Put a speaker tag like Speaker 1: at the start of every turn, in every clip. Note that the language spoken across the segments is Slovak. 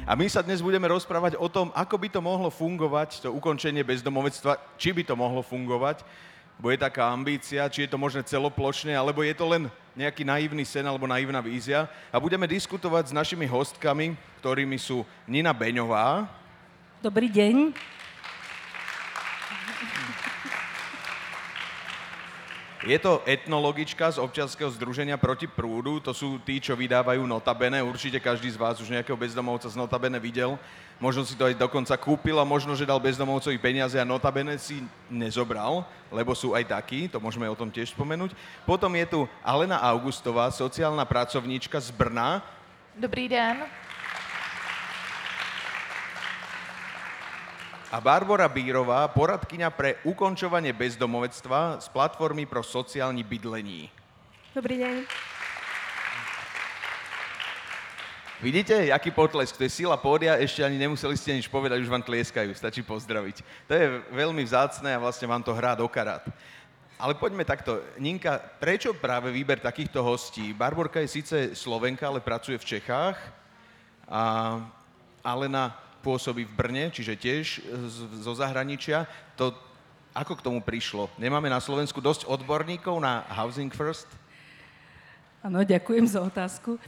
Speaker 1: A my sa dnes budeme rozprávať o tom, ako by to mohlo fungovať, to ukončenie bezdomovectva, či by to mohlo fungovať, bo je taká ambícia, či je to možné celoplošne, alebo je to len nejaký naivný sen alebo naivná vízia. A budeme diskutovať s našimi hostkami, ktorými sú Nina Beňová.
Speaker 2: Dobrý deň.
Speaker 1: Je to etnologička z občianskeho združenia Proti prúdu, to sú tí, čo vydávajú Notabene, určite každý z vás už nejakého bezdomovca z Notabene videl, možno si to aj dokonca kúpil a možno, že dal bezdomovcovi peniaze a Notabene si nezobral, lebo sú aj takí, to môžeme o tom tiež spomenúť. Potom je tu Alena Augustová, sociálna pracovníčka z Brna.
Speaker 3: Dobrý den.
Speaker 1: A Barbora Bírová, poradkyňa pre ukončovanie bezdomovectva z platformy pro sociálne bydlení.
Speaker 4: Dobrý deň.
Speaker 1: Vidíte, jaký potlesk, to je sila pódia, ešte ani nemuseli ste nič povedať, už vám tlieskajú, stačí pozdraviť. To je veľmi vzácne a vlastne vám to hrá do karát. Ale poďme takto. Ninka, prečo práve výber takýchto hostí? Barborka je síce Slovenka, ale pracuje v Čechách a Alena pôsobí v Brne, čiže tiež zo zahraničia. To, ako k tomu prišlo? Nemáme na Slovensku dosť odborníkov na Housing First?
Speaker 2: Áno, ďakujem za otázku.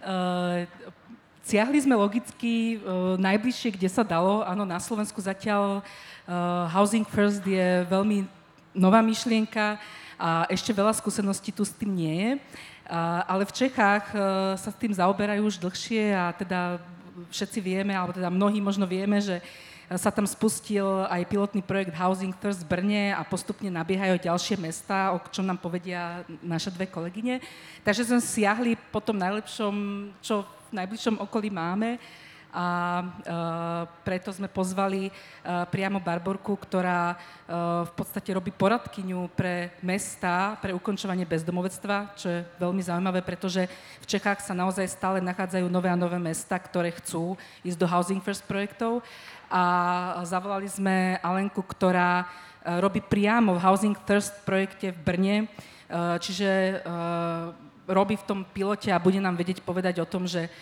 Speaker 2: Siahli sme logicky najbližšie, kde sa dalo. Áno, na Slovensku zatiaľ Housing First je veľmi nová myšlienka a ešte veľa skúseností tu s tým nie je. Ale v Čechách sa s tým zaoberajú už dlhšie a teda všetci vieme, alebo teda mnohí možno vieme, že sa tam spustil aj pilotný projekt Housing First v Brne a postupne nabiehajú ďalšie mestá, o čom nám povedia naše dve kolegyne. Takže sme siahli po tom najlepšom, čo v najbližšom okolí máme a preto sme pozvali priamo Barborku, ktorá v podstate robí poradkyňu pre mestá, pre ukončovanie bezdomovectva, čo je veľmi zaujímavé, pretože v Čechách sa naozaj stále nachádzajú nové a nové mestá, ktoré chcú ísť do Housing First projektov. A zavolali sme Alenku, ktorá robí priamo v Housing First projekte v Brne, čiže robí v tom pilote a bude nám vedieť povedať o tom, že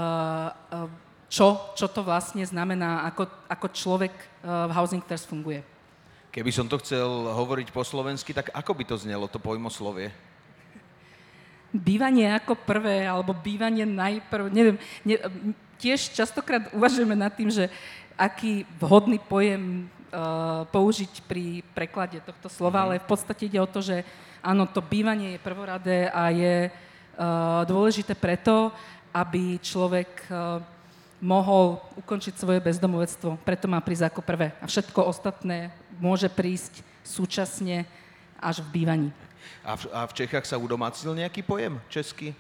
Speaker 2: čo to vlastne znamená, ako človek v Housing First funguje.
Speaker 1: Keby som to chcel hovoriť po slovensky, tak ako by to znelo, to pojmoslovie?
Speaker 2: Bývanie ako prvé, alebo bývanie najprv, neviem. Tiež častokrát uvažujeme nad tým, že aký vhodný pojem použiť pri preklade tohto slova, ale v podstate ide o to, že áno, to bývanie je prvoradé a je dôležité preto, aby človek mohol ukončiť svoje bezdomovectvo. Preto má prísť ako prvé. A všetko ostatné môže prísť súčasne až v bývaní.
Speaker 1: A v Čechách sa udomácnil nejaký pojem český?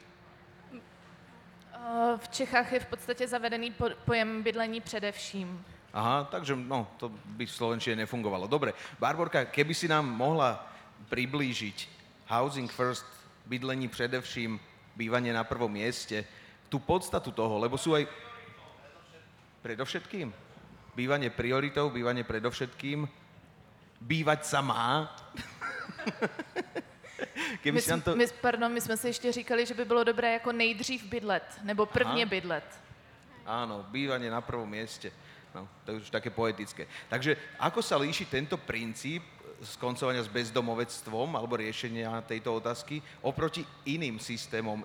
Speaker 3: V Čechách je v podstate zavedený pojem bydlení především.
Speaker 1: Aha, takže no, to by v slovenčine nefungovalo. Dobre, Barborka, keby si nám mohla priblížiť Housing First, bydlení především, bývanie na prvom mieste, tú podstatu toho, lebo sú aj predovšetkým. Bývanie prioritou, bývanie predovšetkým. Bývať sa má.
Speaker 3: My jsme si ještě říkali, že by bylo dobré jako nejdřív bydlet, nebo prvně bydlet.
Speaker 1: Áno, bývanie na prvom mieste. No, to je už také poetické. Takže ako sa líši tento princíp skoncovania s bezdomovectvom alebo riešenia tejto otázky oproti iným systémom,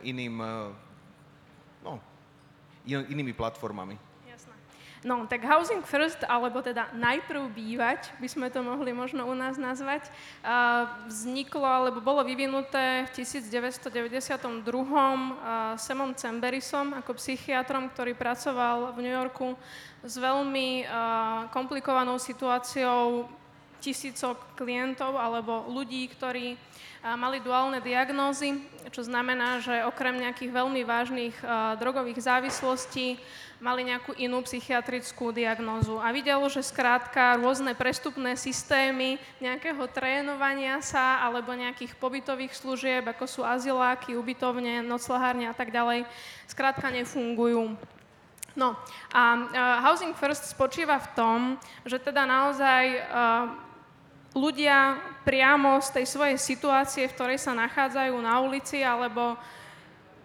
Speaker 1: inými platformami?
Speaker 4: No, tak Housing First, alebo teda najprv bývať, by sme to mohli možno u nás nazvať, vzniklo, alebo bolo vyvinuté v 1992 Samom Cemberisom ako psychiatrom, ktorý pracoval v New Yorku s veľmi komplikovanou situáciou tisícok klientov alebo ľudí, ktorí mali duálne diagnózy, čo znamená, že okrem nejakých veľmi vážnych drogových závislostí mali nejakú inú psychiatrickú diagnózu. A videl, že skrátka rôzne prestupné systémy nejakého trénovania sa alebo nejakých pobytových služieb, ako sú azyláky, ubytovne, noclahárne a tak ďalej, skrátka nefungujú. No a Housing First spočíva v tom, že teda naozaj ľudia priamo z tej svojej situácie, v ktorej sa nachádzajú na ulici alebo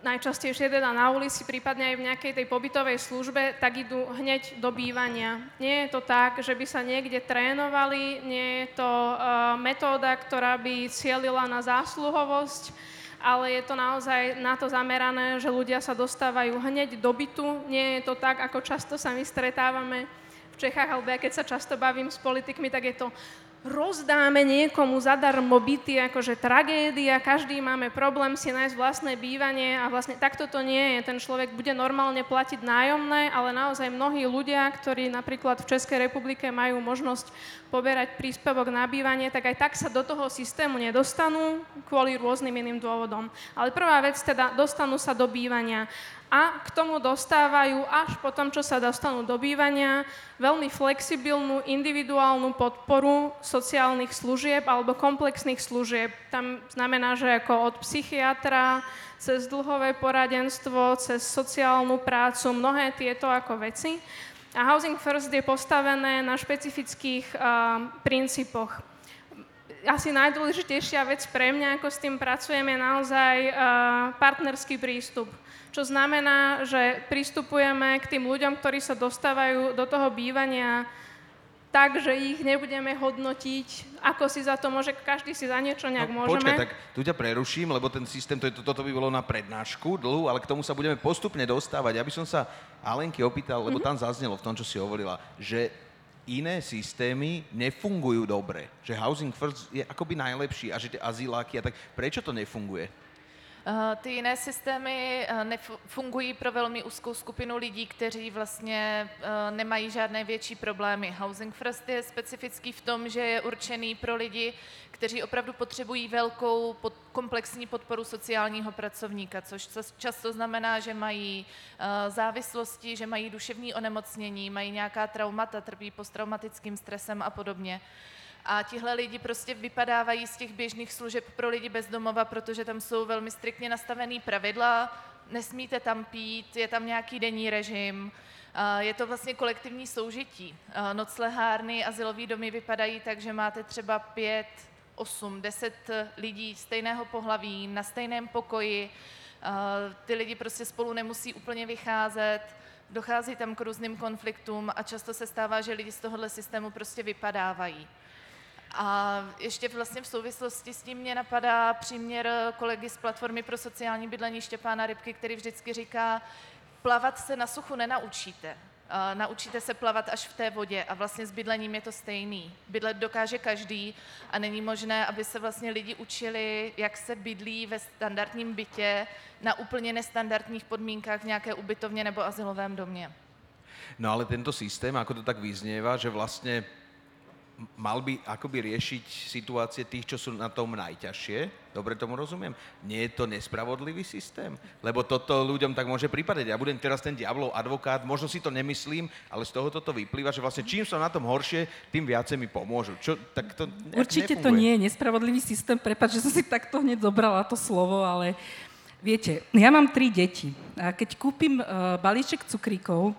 Speaker 4: najčastejšie teda na ulici, prípadne aj v nejakej tej pobytovej službe, tak idú hneď do bývania. Nie je to tak, že by sa niekde trénovali, nie je to metóda, ktorá by cielila na zásluhovosť, ale je to naozaj na to zamerané, že ľudia sa dostávajú hneď do bytu. Nie je to tak, ako často sa my stretávame v Čechách, alebo ja keď sa často bavím s politikmi, tak je to rozdáme niekomu zadarmo byty, akože tragédia, každý máme problém si nájsť vlastné bývanie a vlastne takto to nie je. Ten človek bude normálne platiť nájomné, ale naozaj mnohí ľudia, ktorí napríklad v Českej republike majú možnosť poberať príspevok na bývanie, tak aj tak sa do toho systému nedostanú kvôli rôznym iným dôvodom. Ale prvá vec teda, dostanú sa do bývania. A k tomu dostávajú až po tom, čo sa dostanú do bývania, veľmi flexibilnú, individuálnu podporu sociálnych služieb alebo komplexných služieb. Tam znamená, že ako od psychiatra, cez dlhové poradenstvo, cez sociálnu prácu, mnohé tieto ako veci. A Housing First je postavené na špecifických princípoch. Asi najdôležitejšia vec pre mňa, ako s tým pracujem, je naozaj partnerský prístup. Čo znamená, že pristupujeme k tým ľuďom, ktorí sa dostávajú do toho bývania tak, že ich nebudeme hodnotiť, ako si za to môže, každý si za niečo nejak môžeme.
Speaker 1: Počkaj, tak tu ťa preruším, lebo ten systém, toto by bolo na prednášku dlhú, ale k tomu sa budeme postupne dostávať. Ja by som sa Alenky opýtal, lebo tam zaznelo v tom, čo si hovorila, že iné systémy nefungujú dobre. Že Housing First je akoby najlepší a že tie azyláky a tak. Prečo to nefunguje?
Speaker 3: Ty jiné systémy fungují pro velmi úzkou skupinu lidí, kteří vlastně nemají žádné větší problémy. Housing First je specifický v tom, že je určený pro lidi, kteří opravdu potřebují velkou komplexní podporu sociálního pracovníka, což často znamená, že mají závislosti, že mají duševní onemocnění, mají nějaká traumata, trpí posttraumatickým stresem a podobně. A tihle lidi prostě vypadávají z těch běžných služeb pro lidi bez domova, protože tam jsou velmi striktně nastavený pravidla, nesmíte tam pít, je tam nějaký denní režim, je to vlastně kolektivní soužití. Noclehárny, azylový domy vypadají tak, že máte třeba 5, 8, 10 lidí stejného pohlaví na stejném pokoji, ty lidi prostě spolu nemusí úplně vycházet, dochází tam k různým konfliktům a často se stává, že lidi z tohohle systému prostě vypadávají. A ještě vlastně v souvislosti s tím mě napadá příměr kolegy z Platformy pro sociální bydlení Štěpána Rybky, který vždycky říká, plavat se na suchu nenaučíte. Naučíte se plavat až v té vodě a vlastně s bydlením je to stejný. Bydlet dokáže každý a není možné, aby se vlastně lidi učili, jak se bydlí ve standardním bytě na úplně nestandardních podmínkách v nějaké ubytovně nebo azylovém domě.
Speaker 1: No ale tento systém, ako to tak vyznieva, že vlastne mal by akoby riešiť situácie tých, čo sú na tom najťažšie. Dobre tomu rozumiem? Nie je to nespravodlivý systém? Lebo toto ľuďom tak môže pripadať. Ja budem teraz ten diablov advokát, možno si to nemyslím, ale z toho toto vyplýva, že vlastne čím som na tom horšie, tým viacej mi pomôžu. Tak to
Speaker 2: určite
Speaker 1: nefunguje.
Speaker 2: To nie je nespravodlivý systém. Prepáč, že som si takto hneď zobrala to slovo, ale viete, ja mám 3 deti. A keď kúpim balíček cukríkov,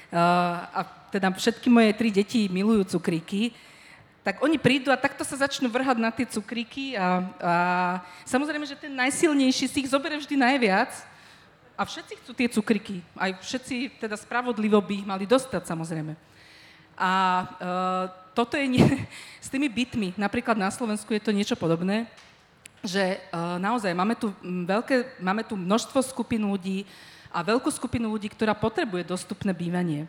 Speaker 2: a teda všetky moje 3 deti milujú cukríky, tak oni prídu a takto sa začnú vrhať na tie cukríky a samozrejme, že ten najsilnejší si ich zoberie vždy najviac a všetci chcú tie cukríky. Aj všetci teda spravodlivo by ich mali dostať, samozrejme. A toto je s tými bytmi, napríklad na Slovensku je to niečo podobné, že naozaj máme tu množstvo skupín ľudí a veľkú skupinu ľudí, ktorá potrebuje dostupné bývanie.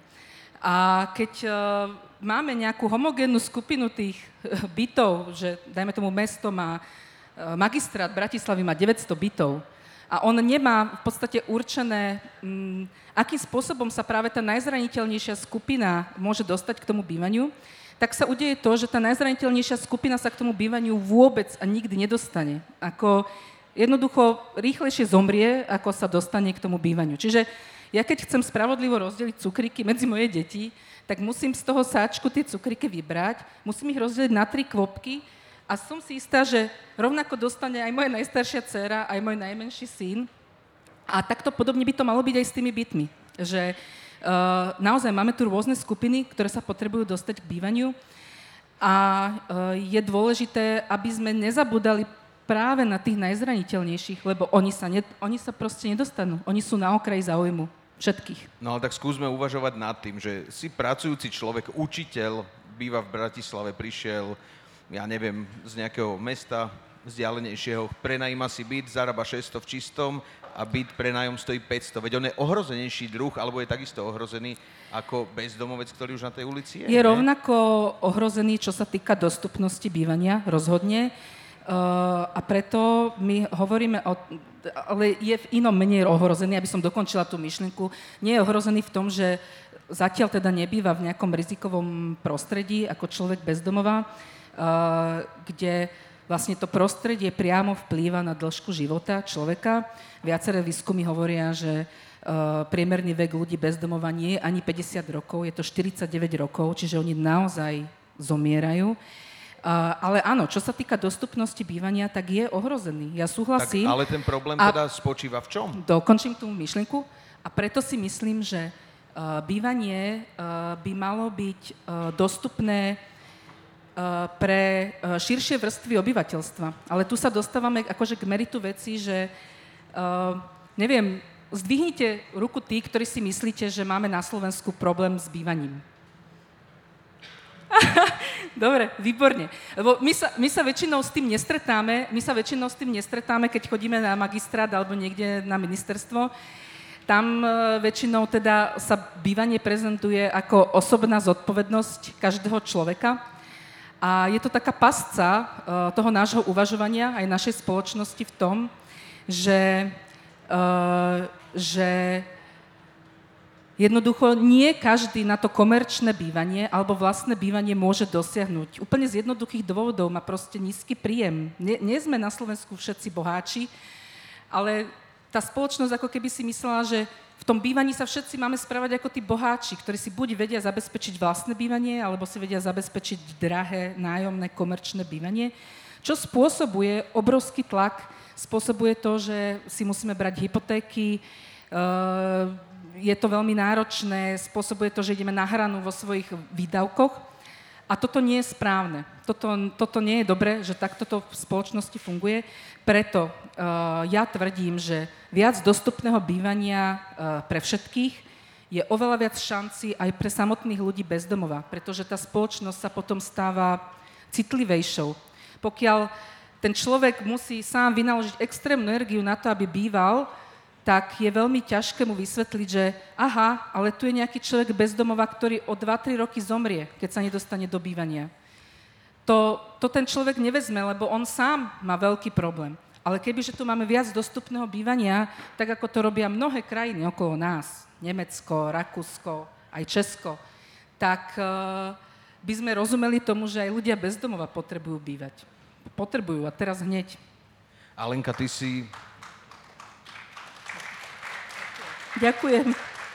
Speaker 2: A keď máme nejakú homogénnu skupinu tých bytov, že dajme tomu mesto má, magistrát Bratislavy má 900 bytov a on nemá v podstate určené, akým spôsobom sa práve tá najzraniteľnejšia skupina môže dostať k tomu bývaniu, tak sa udeje to, že tá najzraniteľnejšia skupina sa k tomu bývaniu vôbec a nikdy nedostane. Ako jednoducho rýchlejšie zomrie, ako sa dostane k tomu bývaniu. Čiže ja keď chcem spravodlivo rozdeliť cukríky medzi moje deti, tak musím z toho sáčku tie cukríky vybrať, musím ich rozdeliť na 3 kvopky a som si istá, že rovnako dostane aj moja najstaršia dcéra, aj môj najmenší syn. A takto podobne by to malo byť aj s tými bytmi. Že naozaj máme tu rôzne skupiny, ktoré sa potrebujú dostať k bývaniu a je dôležité, aby sme nezabudali práve na tých najzraniteľnejších, lebo oni sa proste nedostanú. Oni sú na okraji záujmu všetkých.
Speaker 1: No ale tak skúsme uvažovať nad tým, že si pracujúci človek, učiteľ, býva v Bratislave, prišiel, ja neviem, z nejakého mesta vzdialenejšieho, prenajíma si byt, zarába 600 v čistom a byt prenájom stojí 500. Veď on je ohrozenejší druh, alebo je takisto ohrozený ako bezdomovec, ktorý už na tej ulici je?
Speaker 2: Je rovnako ohrozený, čo sa týka dostupnosti bývania, rozhodne. A preto my hovoríme ale je v inom menej ohrozený, aby som dokončila tú myšlienku. Nie je ohrozený v tom, že zatiaľ teda nebýva v nejakom rizikovom prostredí ako človek bezdomova, kde vlastne to prostredie priamo vplýva na dĺžku života človeka. Viaceré výskumy hovoria, že priemerný vek ľudí bezdomova nie je ani 50 rokov, je to 49 rokov, čiže oni naozaj zomierajú. Ale áno, čo sa týka dostupnosti bývania, tak je ohrozený. Ja súhlasím.
Speaker 1: Tak, ale ten problém teda spočíva v čom?
Speaker 2: Dokončím tú myšlienku a preto si myslím, že bývanie by malo byť dostupné pre širšie vrstvy obyvateľstva. Ale tu sa dostávame akože k meritu veci, že neviem, zdvihnite ruku tí, ktorí si myslíte, že máme na Slovensku problém s bývaním. Dobre, výborne. Lebo my sa väčšinou s tým nestretáme, keď chodíme na magistrát alebo niekde na ministerstvo. Tam väčšinou teda sa bývanie prezentuje ako osobná zodpovednosť každého človeka. A je to taká pasca toho nášho uvažovania aj našej spoločnosti v tom, že jednoducho nie každý na to komerčné bývanie alebo vlastné bývanie môže dosiahnuť. Úplne z jednoduchých dôvodov, má proste nízky príjem. Nie sme na Slovensku všetci boháči, ale tá spoločnosť ako keby si myslela, že v tom bývaní sa všetci máme správať ako tí boháči, ktorí si buď vedia zabezpečiť vlastné bývanie, alebo si vedia zabezpečiť drahé, nájomné, komerčné bývanie, čo spôsobuje obrovský tlak, spôsobuje to, že si musíme brať hypotéky, je to veľmi náročné, spôsobuje to, že ideme na hranu vo svojich výdavkoch a toto nie je správne. Toto nie je dobré, že takto to v spoločnosti funguje. Preto ja tvrdím, že viac dostupného bývania pre všetkých je oveľa viac šancí aj pre samotných ľudí bezdomova, pretože tá spoločnosť sa potom stáva citlivejšou. Pokiaľ ten človek musí sám vynaložiť extrémnu energiu na to, aby býval, tak je veľmi ťažké mu vysvetliť, že aha, ale tu je nejaký človek bezdomova, ktorý o 2-3 roky zomrie, keď sa nedostane do bývania. To ten človek nevezme, lebo on sám má veľký problém. Ale kebyže tu máme viac dostupného bývania, tak ako to robia mnohé krajiny okolo nás, Nemecko, Rakúsko, aj Česko, tak by sme rozumeli tomu, že aj ľudia bezdomova potrebujú bývať. Potrebujú a teraz hneď.
Speaker 1: Alenka, ty si...
Speaker 2: Ďakujem.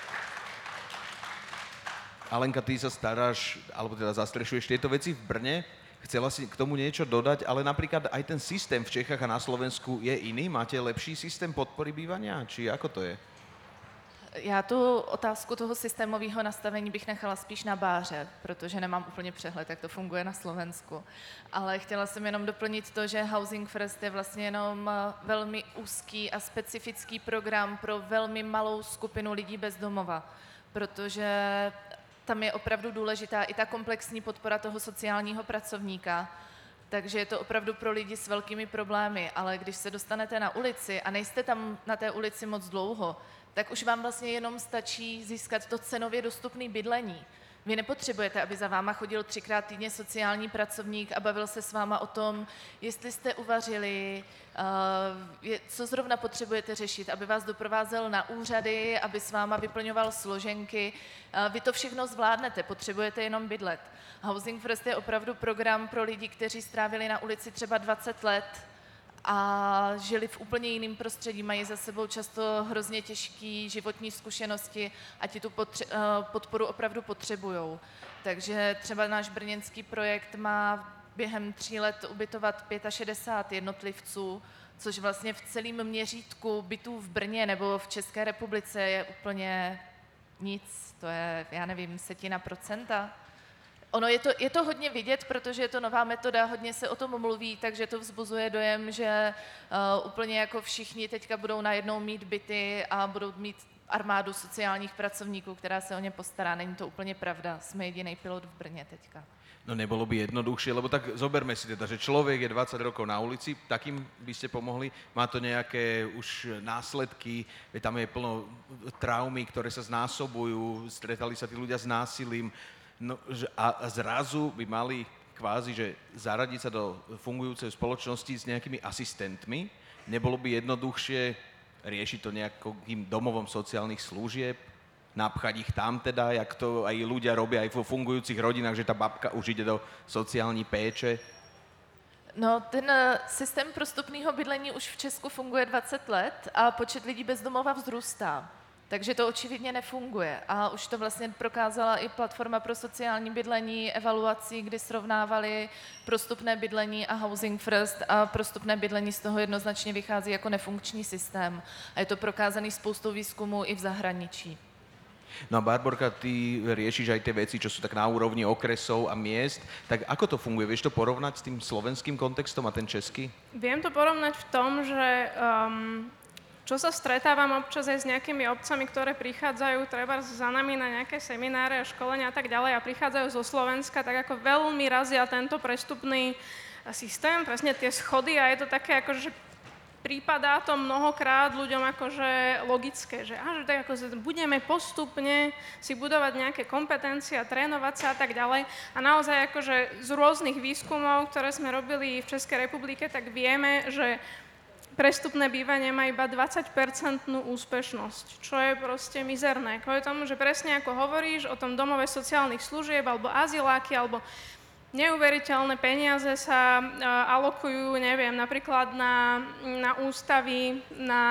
Speaker 1: Alenka, ty sa staráš, alebo teda zastrešuješ tieto veci v Brne. Chcela si k tomu niečo dodať, ale napríklad aj ten systém v Čechách a na Slovensku je iný? Máte lepší systém podpory bývania? Či ako to je?
Speaker 3: Já tu otázku toho systémového nastavení bych nechala spíš na Báře, protože nemám úplně přehled, jak to funguje na Slovensku. Ale chtěla jsem jenom doplnit to, že Housing First je vlastně jenom velmi úzký a specifický program pro velmi malou skupinu lidí bez domova, protože tam je opravdu důležitá i ta komplexní podpora toho sociálního pracovníka. Takže je to opravdu pro lidi s velkými problémy, ale když se dostanete na ulici a nejste tam na té ulici moc dlouho, tak už vám vlastně jenom stačí získat to cenově dostupné bydlení. Vy nepotřebujete, aby za váma chodil 3krát týdně sociální pracovník a bavil se s váma o tom, jestli jste uvařili, co zrovna potřebujete řešit, aby vás doprovázel na úřady, aby s váma vyplňoval složenky. Vy to všechno zvládnete, potřebujete jenom bydlet. Housing First je opravdu program pro lidi, kteří strávili na ulici třeba 20 let a žili v úplně jiném prostředí, mají za sebou často hrozně těžké životní zkušenosti a ti tu podporu opravdu potřebujou. Takže třeba náš brněnský projekt má během 3 let ubytovat 65 jednotlivců, což vlastně v celém měřítku bytů v Brně nebo v České republice je úplně nic. To je, já nevím, 1/10%. Ono je to hodně vidět, protože je to nová metoda, hodně se o tom mluví, takže to vzbuzuje dojem, že úplně jako všichni teďka budou najednou mít byty a budou mít armádu sociálních pracovníků, která se o ně postará. Není to úplně pravda, jsme jediný pilot v Brně teďka.
Speaker 1: No nebolo by jednoduchšie, lebo tak zoberme si teda, že človek je 20 rokov na ulici, takým by ste pomohli, má to nejaké už následky, tam je plno traumy, ktoré sa znásobujú, stretali sa tí ľudia s násilím, no, a zrazu by mali kvázi, že zaradiť sa do fungujúcej spoločnosti s nejakými asistentmi, nebolo by jednoduchšie riešiť to nejakým domovom sociálnych služieb, napchať ich tam teda, jak to aj ľudia robia aj vo fungujúcich rodinách, že tá babka už ide do sociální péče?
Speaker 3: No, ten systém prostupného bydlení už v Česku funguje 20 let a počet lidí bez domova vzrůstá. Takže to očividně nefunguje. A už to vlastně prokázala i platforma pro sociální bydlení evaluací, kdy srovnávali prostupné bydlení a Housing First a prostupné bydlení z toho jednoznačně vychází jako nefunkční systém. A je to prokázaný spoustou výzkumů i v zahraničí.
Speaker 1: No a Barborka, ty riešiš aj tie veci, čo sú tak na úrovni okresov a miest. Tak ako to funguje? Vieš to porovnať s tým slovenským kontextom a ten český?
Speaker 4: Viem to porovnať v tom, že čo sa stretávam občas aj s nejakými obcami, ktoré prichádzajú treba za nami na nejaké semináre a školenia a tak ďalej a prichádzajú zo Slovenska, tak ako veľmi razia tento prestupný systém, presne tie schody a je to také ako, že prípadá to mnohokrát ľuďom akože logické, že tak ako budeme postupne si budovať nejaké kompetencie a trénovať sa a tak ďalej. A naozaj akože z rôznych výskumov, ktoré sme robili v Českej republike, tak vieme, že prestupné bývanie má iba 20% úspešnosť, čo je proste mizerné. Kvôli tomu, že presne ako hovoríš o tom domove sociálnych služieb alebo azyláky alebo neuveriteľné peniaze sa alokujú, neviem, napríklad na ústavy,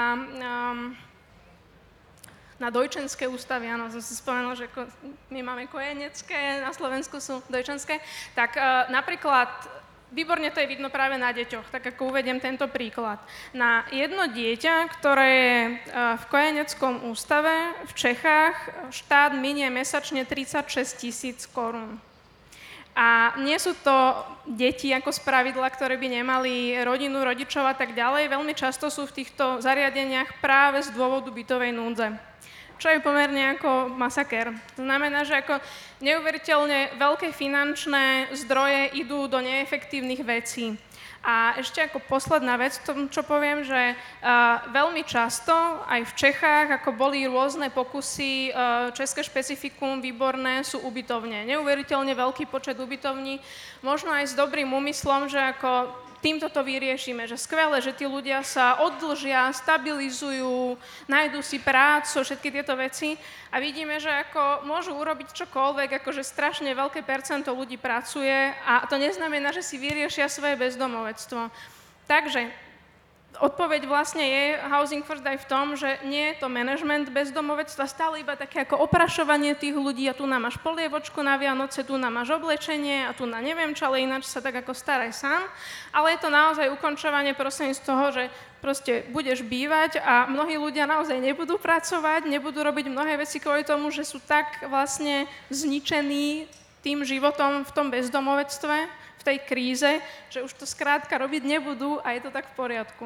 Speaker 4: na dojčenské ústavy, áno, som si spomenul, že my máme kojenecké, na Slovensku sú dojčenské, tak napríklad, výborne to je vidno práve na deťoch, tak ako uvediem tento príklad. Na jedno dieťa, ktoré je v kojeneckom ústave v Čechách, štát minie mesačne 36 000 korún. A nie sú to deti ako spravidla, ktoré by nemali rodinu, rodičov a tak ďalej. Veľmi často sú v týchto zariadeniach práve z dôvodu bytovej núdze, čo je pomerne ako masaker. To znamená, že ako neuveriteľne veľké finančné zdroje idú do neefektívnych vecí. A ešte ako posledná vec, čo poviem, že veľmi často aj v Čechách, ako boli rôzne pokusy, české špecifikum výborné sú ubytovne. Neuveriteľne veľký počet ubytovní, možno aj s dobrým úmyslom, že ako týmto to vyriešime, že skvelé, že tí ľudia sa oddlžia, stabilizujú, nájdú si prácu, všetky tieto veci a vidíme, že ako môžu urobiť čokoľvek, akože strašne veľké percento ľudí pracuje a to neznamená, že si vyriešia svoje bezdomovectvo. Takže odpoveď vlastne je Housing First aj v tom, že nie je to management bezdomovectva, stále iba také ako oprašovanie tých ľudí a tu nám máš polievočku na Vianoce, tu nám máš oblečenie a tu na neviem čo, ale ináč sa tak ako staraj sám. Ale je to naozaj ukončovanie prosím z toho, že proste budeš bývať a mnohí ľudia naozaj nebudú pracovať, nebudú robiť mnohé veci kvôli tomu, že sú tak vlastne zničení tým životom v tom bezdomovectve, v tej kríze, že už to skrátka robiť nebudú a je to tak v poriadku.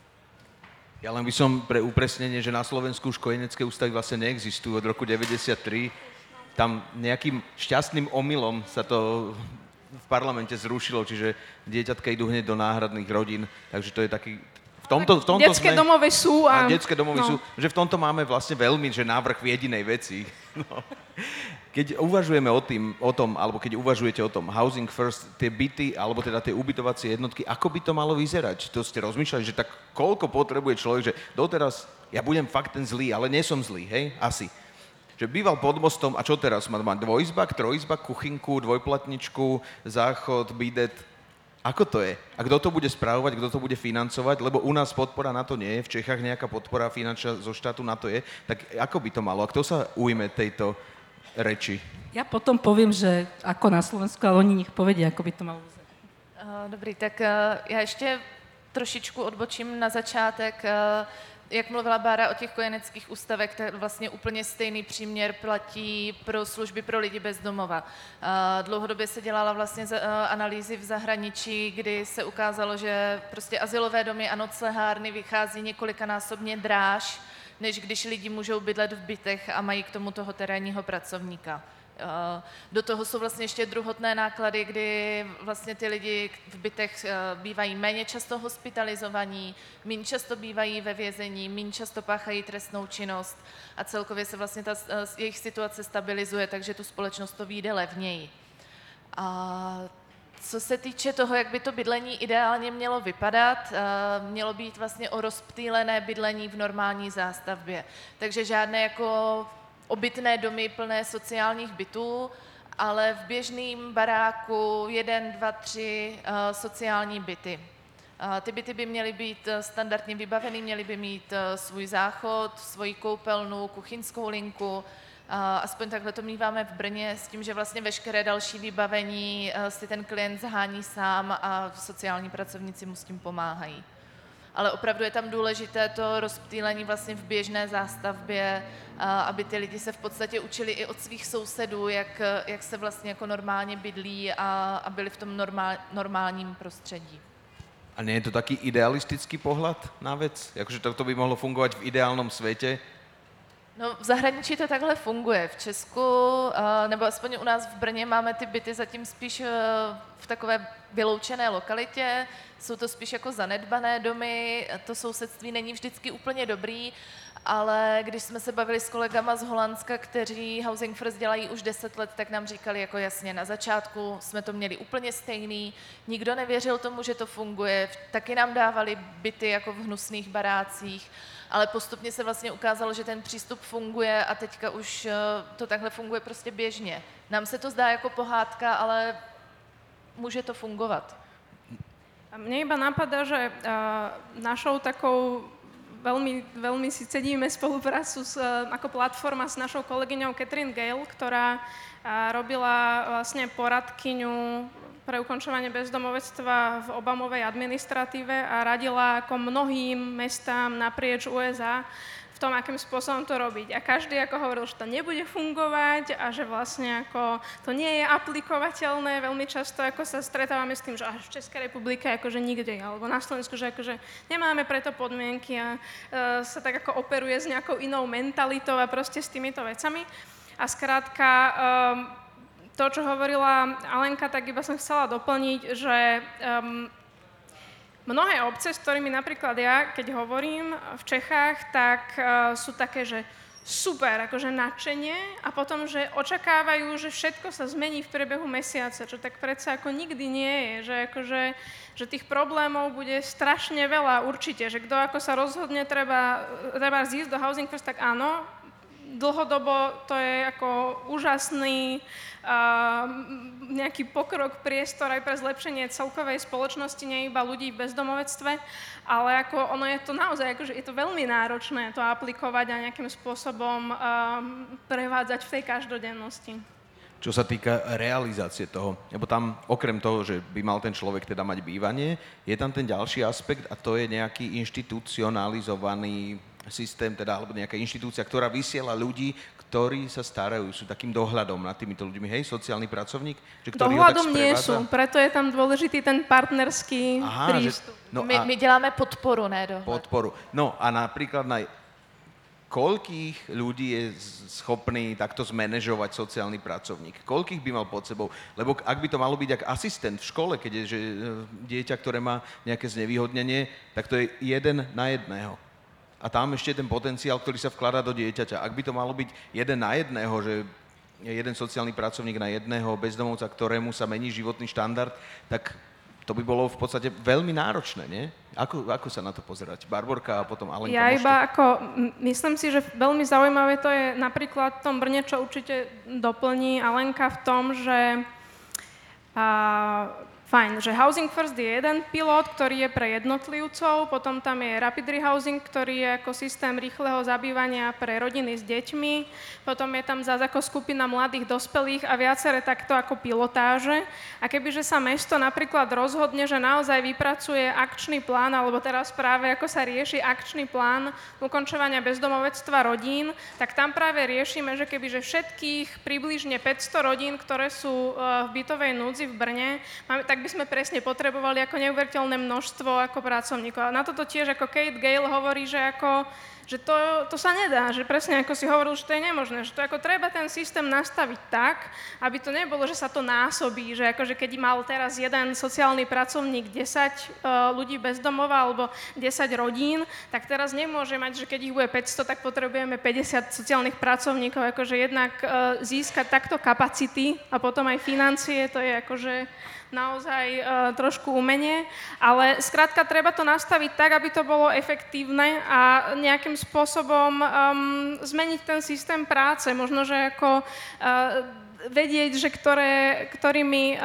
Speaker 1: Ja len by som pre upresnenie, že na Slovensku už kojenecké ústavy vlastne neexistujú od roku 93. Tam nejakým šťastným omylom sa to v parlamente zrušilo, čiže dieťatka idú hneď do náhradných rodín, takže to je taký... V tomto
Speaker 4: detské domovy sú a...
Speaker 1: detské domovy sú, že v tomto máme vlastne veľmi, že návrh v jedinej veci. No. Keď uvažujeme o tom, alebo keď uvažujete o tom Housing First, tie byty, alebo teda tie ubytovacie jednotky, ako by to malo vyzerať? To ste rozmýšľali, že tak koľko potrebuje človek, že doteraz ja budem fakt ten zlý, ale nie som zlý, hej? Asi. Že býval pod mostom a čo teraz? Má dvojizbak, trojizbak, kuchynku, dvojplatničku, záchod, bidet. Ako to je? A kto to bude správovať, kto to bude financovať? Lebo u nás podpora na to nie je, v Čechách nejaká podpora finančná zo štátu na to je. Tak ako by to malo? A kto sa ujme tejto reči?
Speaker 2: Ja potom poviem, že ako na Slovensku, ale oni nech povedia, ako by to malo vyzerať.
Speaker 3: Dobrý, tak já ještě trošičku odbočím na začátek. Jak mluvila Bára o těch kojeneckých ústavech, tak vlastně úplně stejný příměr platí pro služby pro lidi bez domova. Dlouhodobě se dělala vlastně analýzy v zahraničí, kdy se ukázalo, že prostě azylové domy a noclehárny vychází několikanásobně dráž, než když lidi můžou bydlet v bytech a mají k tomu toho terénního pracovníka. Do toho jsou vlastně ještě druhotné náklady, kdy vlastně ty lidi v bytech bývají méně často hospitalizovaní, méně často bývají ve vězení, méně často páchají trestnou činnost a celkově se vlastně ta jejich situace stabilizuje, takže tu společnost to vyjde levněji. A co se týče toho, jak by to bydlení ideálně mělo vypadat, mělo být vlastně o rozptýlené bydlení v normální zástavbě. Takže žádné jako obytné domy plné sociálních bytů, ale v běžném baráku 1, 2, 3 sociální byty. Ty byty by měly být standardně vybavený, měly by mít svůj záchod, svoji koupelnu, kuchyňskou linku. Aspoň takhle to míváme v Brně s tím, že vlastně veškeré další vybavení si ten klient zhání sám a sociální pracovníci mu s tím pomáhají. Ale opravdu je tam důležité to rozptýlení vlastně v běžné zástavbě, aby ty lidi se v podstatě učili i od svých sousedů, jak se vlastně jako normálně bydlí a byli v tom normálním prostředí.
Speaker 1: A nie je to taký idealistický pohľad na vec? Akože to by mohlo fungovať v ideálnom svete?
Speaker 3: No, v zahraničí to takhle funguje. V Česku, nebo aspoň u nás v Brně máme ty byty zatím spíš v takové vyloučené lokalitě. Jsou to spíš jako zanedbané domy, to sousedství není vždycky úplně dobrý, ale když jsme se bavili s kolegama z Holandska, kteří Housing First dělají už 10 let, tak nám říkali jako jasně, na začátku jsme to měli úplně stejný, nikdo nevěřil tomu, že to funguje, taky nám dávali byty jako v hnusných barácích, ale postupně se vlastně ukázalo, že ten přístup funguje a teďka už to takhle funguje prostě běžně. Nám se to zdá jako pohádka, ale může to fungovat.
Speaker 4: A mne iba napadá, že našou takou veľmi si ceníme spoluprácu ako platforma s našou kolegyňou Catherine Gale, ktorá robila vlastne poradkyňu pre ukončovanie bezdomovectva v Obamovej administratíve a radila ako mnohým mestám naprieč USA v tom, akým spôsobom to robiť. A každý ako hovoril, že to nebude fungovať a že vlastne ako to nie je aplikovateľné. Veľmi často ako sa stretávame s tým, že až v Českej republike akože nikde, alebo na Slovensku, že akože nemáme preto podmienky a sa tak ako operuje s nejakou inou mentalitou a proste s týmito vecami. A skrátka, to, čo hovorila Alenka, tak iba som chcela doplniť, že mnohé obce, s ktorými napríklad ja, keď hovorím v Čechách, tak sú také, že super, akože nadšenie a potom, že očakávajú, že všetko sa zmení v priebehu mesiaca, čo tak predsa ako nikdy nie je, že akože že tých problémov bude strašne veľa určite, že kto ako sa rozhodne treba zísť do Housing First, tak áno, dlhodobo to je ako úžasný nejaký pokrok, priestor aj pre zlepšenie celkovej spoločnosti, nie iba ľudí v bezdomovectve, ale ako ono je to naozaj, akože je to veľmi náročné to aplikovať a nejakým spôsobom prevádzať v tej každodennosti.
Speaker 1: Čo sa týka realizácie toho, lebo tam okrem toho, že by mal ten človek teda mať bývanie, je tam ten ďalší aspekt a to je nejaký inštitucionalizovaný systém, teda, alebo nejaká inštitúcia, ktorá vysiela ľudí, ktorí sa starajú, sú takým dohľadom nad týmito ľuďmi. Hej, sociálny pracovník? Že
Speaker 4: dohľadom nie sú, preto je tam dôležitý ten partnerský prístup.
Speaker 3: My děláme podporu, ne dohled.
Speaker 1: Podporu. No a napríklad koľkých ľudí je schopný takto zmanéžovať sociálny pracovník? Koľkých by mal pod sebou? Lebo ak by to malo byť ako asistent v škole, keď je že dieťa, ktoré má nejaké znevýhodnenie, tak to je 1 na 1. A tam ešte ten potenciál, ktorý sa vkladá do dieťaťa. Ak by to malo byť 1 na 1, že je jeden sociálny pracovník na 1 bezdomovca, ktorému sa mení životný štandard, tak to by bolo v podstate veľmi náročné, nie? Ako sa na to pozerať? Barborka a potom Alenka.
Speaker 4: Ja iba myslím si, že veľmi zaujímavé to je napríklad v tom Brne, čo určite doplní Alenka v tom, že v fajn, že Housing First je jeden pilot, ktorý je pre jednotlivcov, potom tam je Rapid Rehousing, ktorý je ako systém rýchleho zabývania pre rodiny s deťmi, potom je tam zase ako skupina mladých dospelých a viaceré takto ako pilotáže. A kebyže sa mesto napríklad rozhodne, že naozaj vypracuje akčný plán, alebo teraz práve ako sa rieši akčný plán ukončovania bezdomovectva rodín, tak tam práve riešime, že kebyže všetkých približne 500 rodín, ktoré sú v bytovej núdzi v Brne, tak by sme presne potrebovali ako neuveriteľné množstvo ako pracovníkov. A na toto tiež ako Kate Gale hovorí, že to sa nedá, že presne ako si hovoril, že to je nemožné, že to ako treba ten systém nastaviť tak, aby to nebolo, že sa to násobí, že akože keď mal teraz jeden sociálny pracovník 10 ľudí bez domova alebo 10 rodín, tak teraz nemôže mať, že keď ich bude 500, tak potrebujeme 50 sociálnych pracovníkov, akože jednak získať takto kapacity a potom aj financie, to je akože naozaj trošku umenie, ale skrátka treba to nastaviť tak, aby to bolo efektívne a nejakým spôsobom zmeniť ten systém práce. Možno, že ako vedieť, že ktorými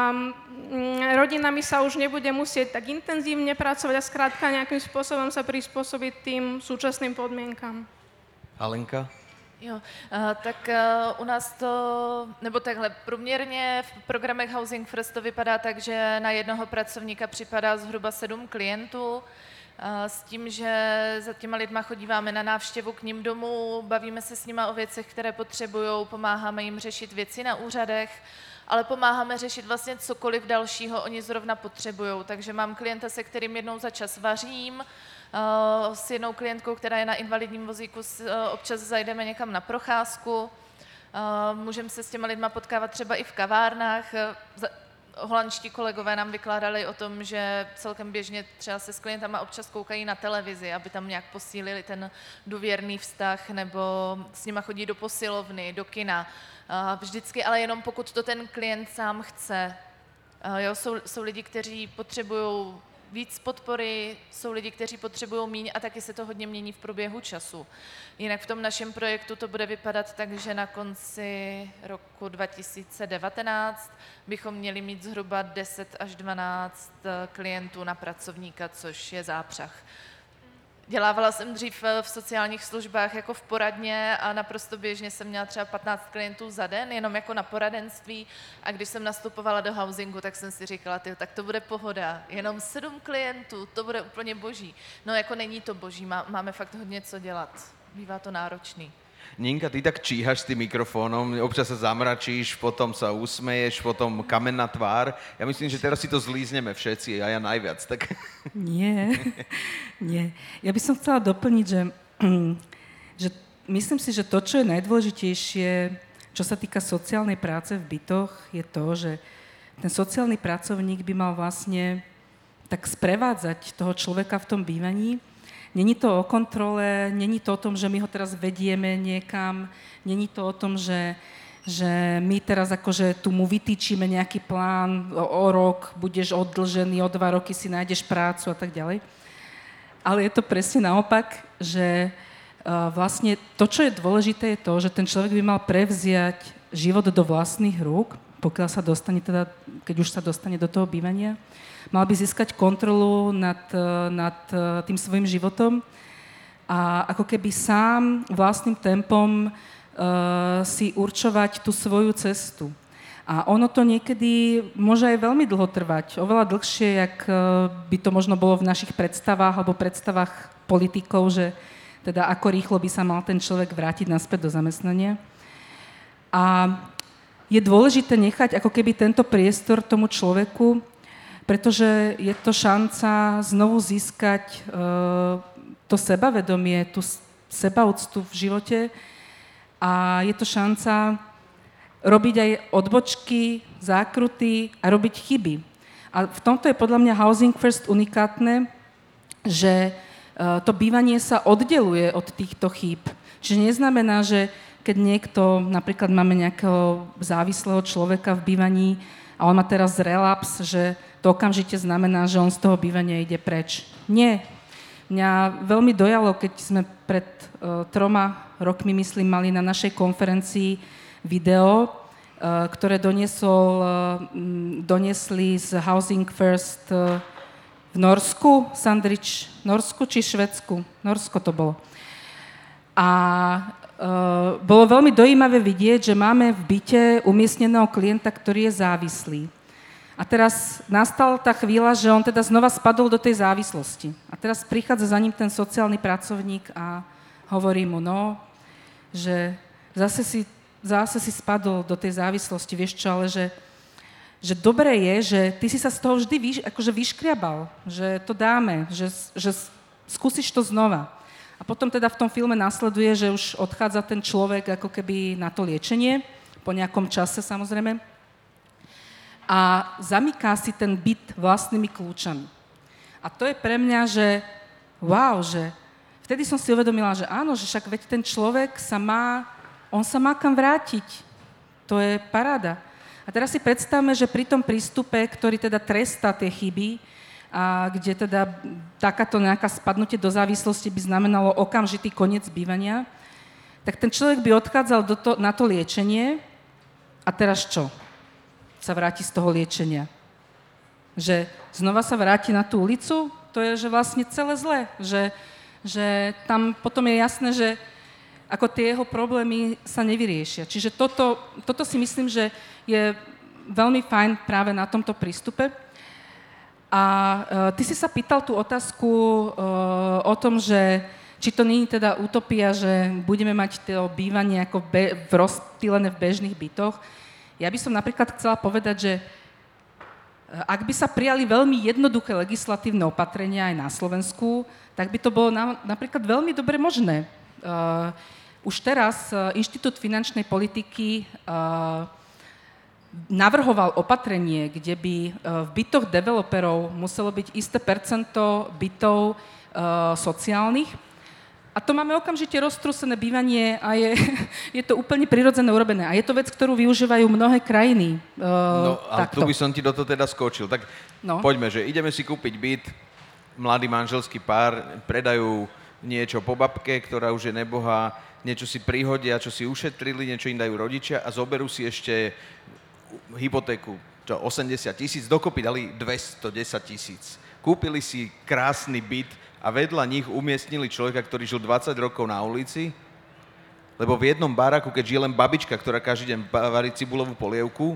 Speaker 4: rodinami sa už nebude musieť tak intenzívne pracovať a skrátka nejakým spôsobom sa prispôsobiť tým súčasným podmienkam.
Speaker 1: Alenka?
Speaker 3: Jo, tak u nás to, nebo takhle, průměrně v programech Housing First to vypadá tak, že na jednoho pracovníka připadá zhruba 7 klientů, s tím, že za těma lidma chodíváme na návštěvu k ním domů, bavíme se s nima o věcech, které potřebujou, pomáháme jim řešit věci na úřadech, ale pomáháme řešit vlastně cokoliv dalšího oni zrovna potřebujou. Takže mám klienta, se kterým jednou za čas vařím, s jednou klientkou, která je na invalidním vozíku, občas zajdeme někam na procházku, můžeme se s těma lidma potkávat třeba i v kavárnách. Holandští kolegové nám vykládali o tom, že celkem běžně třeba se s klientama občas koukají na televizi, aby tam nějak posílili ten důvěrný vztah, nebo s nima chodí do posilovny, do kina. Vždycky, ale jenom pokud to ten klient sám chce. Jo, jsou lidi, kteří potřebují víc podpory, jsou lidi, kteří potřebují míň a taky se to hodně mění v průběhu času. Jinak v tom našem projektu to bude vypadat tak, že na konci roku 2019 bychom měli mít zhruba 10 až 12 klientů na pracovníka, což je zápřah. Dělávala jsem dřív v sociálních službách jako v poradně a naprosto běžně jsem měla třeba 15 klientů za den, jenom jako na poradenství. A když jsem nastupovala do housingu, tak jsem si říkala, tak to bude pohoda, jenom 7 klientů, to bude úplně boží. No jako není to boží, máme fakt hodně co dělat, bývá to náročný.
Speaker 1: Ninka, ty tak číhaš s tým mikrofónom, občas sa zamračíš, potom sa usmeješ, potom kamenná tvár. Ja myslím, že teraz si to zlízneme všetci a ja najviac. Tak...
Speaker 2: Nie. Ja by som chcela doplniť, že myslím si, že to, čo je najdôležitejšie, čo sa týka sociálnej práce v bytoch, je to, že ten sociálny pracovník by mal vlastne tak sprevádzať toho človeka v tom bývaní. Není to o kontrole, není to o tom, že my ho teraz vedieme niekam, není to o tom, že my teraz akože tu mu vytýčime nejaký plán, o rok budeš oddlžený, o 2 roky si nájdeš prácu a tak ďalej. Ale je to presne naopak, že vlastne to, čo je dôležité, je to, že ten človek by mal prevziať život do vlastných rúk, pokiaľ sa dostane teda, keď už sa dostane do toho bývania. Mal by získať kontrolu nad tým svojim životom a ako keby sám vlastným tempom si určovať tú svoju cestu. A ono to niekedy môže aj veľmi dlho trvať, oveľa dlhšie, jak by to možno bolo v našich predstavách alebo predstavách politikov, že teda ako rýchlo by sa mal ten človek vrátiť naspäť do zamestnania. A je dôležité nechať ako keby tento priestor tomu človeku, pretože je to šanca znovu získať to sebavedomie, tú sebaúctu v živote a je to šanca robiť aj odbočky, zákruty a robiť chyby. A v tomto je podľa mňa Housing First unikátne, že to bývanie sa oddeluje od týchto chýb. Čiže neznamená, že keď niekto, napríklad máme nejakého závislého človeka v bývaní a on má teraz relaps, že to okamžite znamená, že on z toho bývania ide preč. Nie. Mňa veľmi dojalo, keď sme pred 3 rokmi, myslím, mali na našej konferencii video, ktoré doniesli z Housing First v Norsku, Sandwich, Norsku či Švédsku? Norsko to bolo. A bolo veľmi dojímavé vidieť, že máme v byte umiestneného klienta, ktorý je závislý. A teraz nastala tá chvíľa, že on teda znova spadol do tej závislosti. A teraz prichádza za ním ten sociálny pracovník a hovorí mu, no, že zase si spadol do tej závislosti, vieš čo, ale že dobré je, že ty si sa z toho vždy vyškriabal, že to dáme, že skúsiš to znova. A potom teda v tom filme nasleduje, že už odchádza ten človek ako keby na to liečenie, po nejakom čase samozrejme, a zamyká si ten byt vlastnými kľúčami. A to je pre mňa, že wow, že vtedy som si uvedomila, že áno, že však veď ten človek sa má kam vrátiť. To je paráda. A teraz si predstavme, že pri tom prístupe, ktorý teda trestá tie chyby, a kde teda takáto nejaká spadnutie do závislosti by znamenalo okamžitý koniec bývania, tak ten človek by odchádzal na to liečenie a teraz čo? Sa vráti z toho liečenia. Že znova sa vráti na tú ulicu, to je že vlastne celé zlé. Že tam potom je jasné, že ako tie jeho problémy sa nevyriešia. Čiže toto si myslím, že je veľmi fajn práve na tomto prístupe. A ty si sa pýtal tú otázku o tom, že či to nie je teda utopia, že budeme mať to bývanie ako rozptýlené v bežných bytoch. Ja by som napríklad chcela povedať, že ak by sa prijali veľmi jednoduché legislatívne opatrenia aj na Slovensku, tak by to bolo napríklad veľmi dobre možné. Už teraz Inštitút finančnej politiky navrhoval opatrenie, kde by v bytoch developerov muselo byť isté percento bytov sociálnych. A to máme okamžite roztrúsené bývanie a je to úplne prirodzene urobené. A je to vec, ktorú využívajú mnohé krajiny.
Speaker 1: No, ale tu by som ti do toho teda skočil. Tak poďme, že ideme si kúpiť byt, mladý manželský pár, predajú niečo po babke, ktorá už je nebohá, niečo si prihodia, čo si ušetrili, niečo im dajú rodičia a zoberú si ešte hypotéku, 80 000, dokopy dali 210 000. Kúpili si krásny byt a vedľa nich umiestnili človeka, ktorý žil 20 rokov na ulici, lebo v jednom baráku, keď žije len babička, ktorá každý deň varí cibulovú polievku,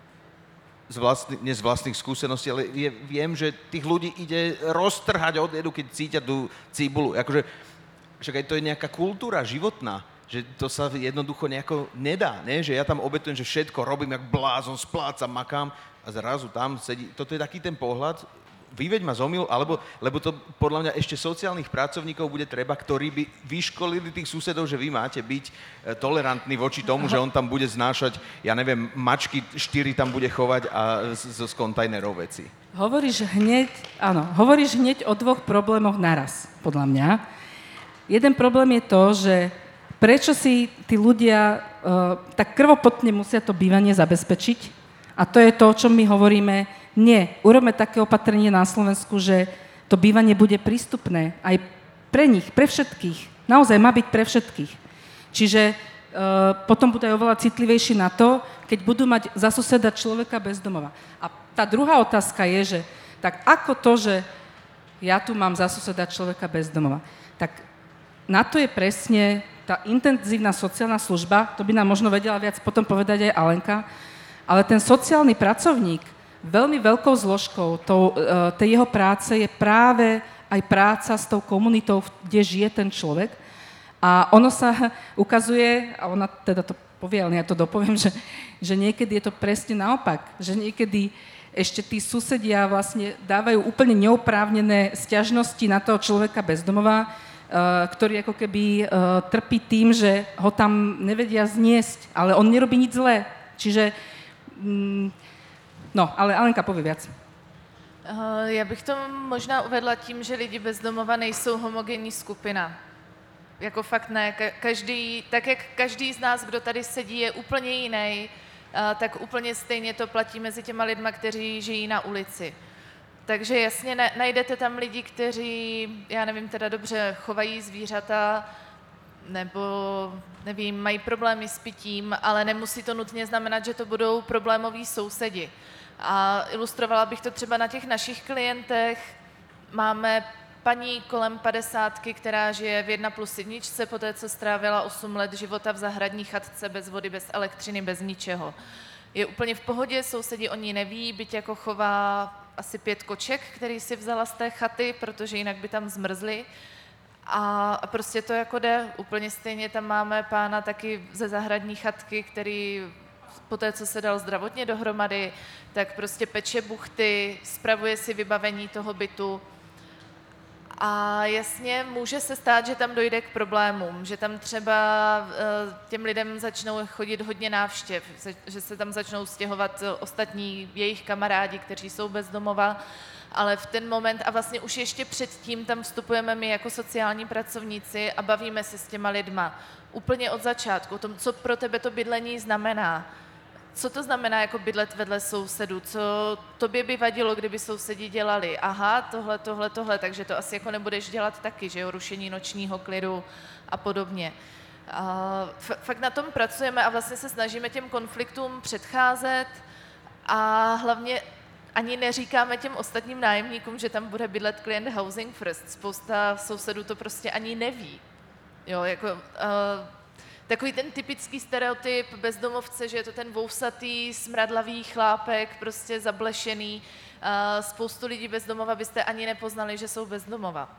Speaker 1: nie z vlastných skúseností, ale viem, že tých ľudí ide roztrhať od jedu, keď cítia tú cibulu. Akože, však aj to je nejaká kultúra životná, že to sa jednoducho nejako nedá, ne? Že ja tam obetujem, že všetko robím jak blázon, splácam, makám a zrazu tam sedí. Toto je taký ten pohľad, vyveď ma z omylu, lebo to podľa mňa ešte sociálnych pracovníkov bude treba, ktorí by vyškolili tých susedov, že vy máte byť tolerantní voči tomu, že on tam bude znášať, ja neviem, mačky 4 tam bude chovať a z kontajnerov veci.
Speaker 2: Hovoríš hneď o dvoch problémoch naraz, podľa mňa. Jeden problém je to, že prečo si tí ľudia tak krvopotne musia to bývanie zabezpečiť? A to je to, o čom my hovoríme. Nie, urobme také opatrenie na Slovensku, že to bývanie bude prístupné aj pre nich, pre všetkých. Naozaj má byť pre všetkých. Čiže potom budú aj oveľa citlivejší na to, keď budú mať za suseda človeka bez domova. A tá druhá otázka je, že tak ako to, že ja tu mám za suseda človeka bez domova, tak na to je presne tá intenzívna sociálna služba, to by nám možno vedela viac potom povedať aj Alenka, ale ten sociálny pracovník, veľmi veľkou zložkou tej jeho práce je práve aj práca s tou komunitou, kde žije ten človek. A ono sa ukazuje, a ona teda to povie, ale ja to dopoviem, že niekedy je to presne naopak, že niekedy ešte tí susedia vlastne dávajú úplne neoprávnené sťažnosti na toho človeka bez domova, ktorý ako keby trpí tým, že ho tam nevedia zniesť, ale on nerobí nič zlé. Čiže, ale Alenka povie viac.
Speaker 3: Já bych to možná uvedla tím, že lidi bez domova nejsou homogenní skupina. Jako fakt ne. Tak jak každý z nás, kdo tady sedí, je úplně jiný, tak úplně stejně to platí mezi těma lidma, kteří žijí na ulici. Takže jasně najdete tam lidi, kteří, já nevím teda dobře, chovají zvířata, nebo nevím, mají problémy s pitím, ale nemusí to nutně znamenat, že to budou problémoví sousedi. A ilustrovala bych to třeba na těch našich klientech. Máme paní kolem 50, která žije v 1+1, poté co strávila 8 let života v zahradní chatce bez vody, bez elektřiny, bez ničeho. Je úplně v pohodě, sousedi o ní neví, byť jako chová asi 5 koček, který si vzala z té chaty, protože jinak by tam zmrzli. A prostě to jako jde. Úplně stejně tam máme pána taky ze zahradní chatky, který poté, co se dal zdravotně dohromady, tak prostě peče buchty, spravuje si vybavení toho bytu. A jasně, může se stát, že tam dojde k problémům, že tam třeba těm lidem začnou chodit hodně návštěv, že se tam začnou stěhovat ostatní jejich kamarádi, kteří jsou bezdomova, ale v ten moment a vlastně už ještě předtím tam vstupujeme my jako sociální pracovníci a bavíme se s těma lidma. Úplně od začátku, o tom, co pro tebe to bydlení znamená. Co to znamená jako bydlet vedle sousedů? Co tobě by vadilo, kdyby sousedi dělali? Aha, tohle, takže to asi jako nebudeš dělat taky, že jo, rušení nočního klidu a podobně. Fakt na tom pracujeme a vlastně se snažíme těm konfliktům předcházet a hlavně ani neříkáme těm ostatním nájemníkům, že tam bude bydlet klient Housing First. Spousta sousedů to prostě ani neví. Jo, jako... Takový ten typický stereotyp bezdomovce, že je to ten vousatý, smradlavý chlápek, prostě zablešený. Spoustu lidí bezdomova byste ani nepoznali, že jsou bezdomova.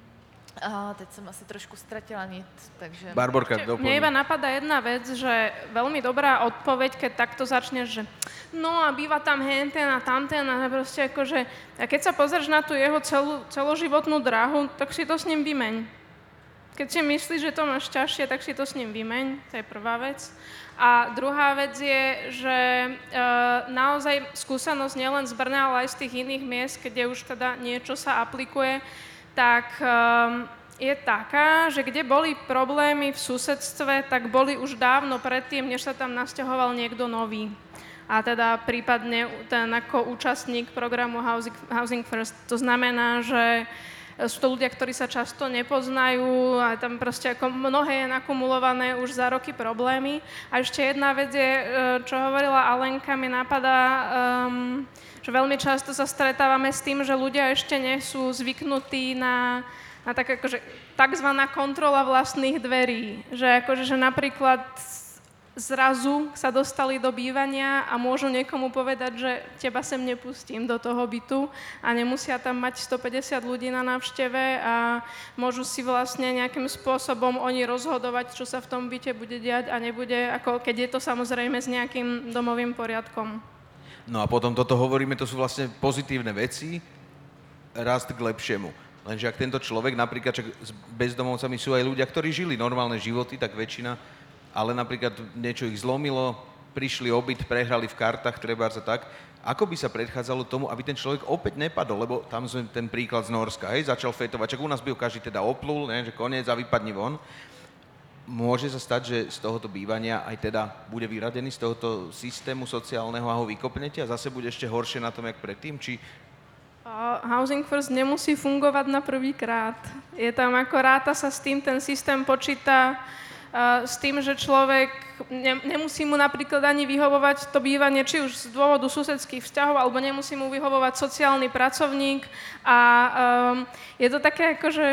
Speaker 3: A teď som asi trošku stratila nit, takže...
Speaker 1: Barborka, doplň.
Speaker 4: Mne iba napadá jedna vec, že veľmi dobrá odpoveď, keď takto začneš, že no a býva tam henten a tamten a proste akože... A keď sa pozrieš na tú jeho celoživotnú dráhu, tak si to s ním vymeň. Keď si myslíš, že to máš ťažšie, tak si to s ním vymeň, to je prvá vec. A druhá vec je, že naozaj skúsenosť nielen z Brna, ale aj z tých iných miest, kde už teda niečo sa aplikuje, tak je taká, že kde boli problémy v susedstve, tak boli už dávno predtým, než sa tam nasťahoval niekto nový. A teda prípadne ten ako účastník programu Housing First. To znamená, že sú to ľudia, ktorí sa často nepoznajú a tam proste ako mnohé je nakumulované už za roky problémy. A ešte jedna vec je, čo hovorila Alenka, mi napadá, že veľmi často sa stretávame s tým, že ľudia ešte nie sú zvyknutí na tak akože takzvaná kontrola vlastných dverí. Že akože, že napríklad zrazu sa dostali do bývania a môžu niekomu povedať, že teba sem nepustím do toho bytu a nemusia tam mať 150 ľudí na návšteve a môžu si vlastne nejakým spôsobom oni rozhodovať, čo sa v tom byte bude diať a nebude, ako keď je to samozrejme s nejakým domovým poriadkom.
Speaker 1: No a potom toto hovoríme, to sú vlastne pozitívne veci, rast k lepšiemu. Lenže ak tento človek, napríklad s bezdomovcami sú aj ľudia, ktorí žili normálne životy, tak väčšina, ale napríklad niečo ich zlomilo, prišli o byt, prehrali v kartách, trebárs a tak. Ako by sa predchádzalo tomu, aby ten človek opäť nepadol, lebo tam sme ten príklad z Norska, hej, začal fetovať, čak u nás by ho každý teda oplul, ne, že koniec a vypadni von. Môže sa stať, že z tohoto bývania aj teda bude vyradený z tohoto systému sociálneho a ho vykopnete a zase bude ešte horšie na tom, jak predtým, či...
Speaker 4: Housing First nemusí fungovať na prvýkrát. Je tam ako ráta sa s tým, ten systém počíta s tým, že človek nemusí mu napríklad ani vyhovovať to bývanie, či už z dôvodu susedských vzťahov, alebo nemusí mu vyhovovať sociálny pracovník. A je to také ako, že